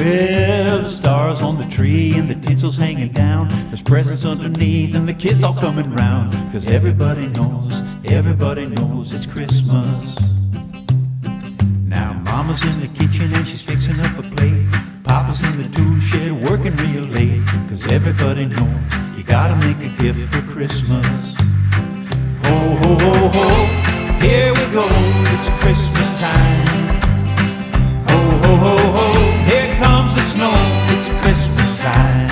Well, the stars on the tree and the tinsel's hanging down. There's presents underneath and the kids all coming round. 'Cause everybody knows it's Christmas. Now Mama's in the kitchen and she's fixing up a plate. Papa's in the tool shed working real late. 'Cause everybody knows you gotta make a gift for Christmas. Ho, ho, ho, ho, here we go, it's Christmas time. Ho, ho, ho, ho, here comes the snow, it's Christmas time.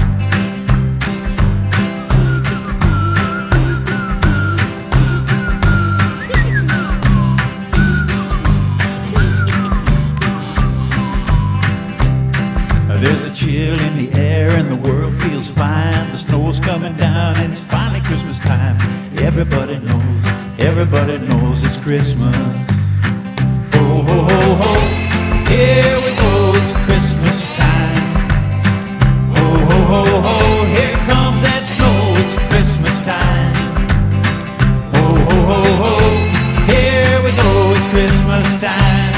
There's a chill in the air and the world feels fine. The snow's coming down and it's finally Christmas time. Everybody knows it's Christmas. Ho, ho, ho, ho, here we go, it's Christmas time. Ho, ho, ho, ho, here comes that snow, it's Christmas time. Ho, ho, ho, ho, here we go, it's Christmas time.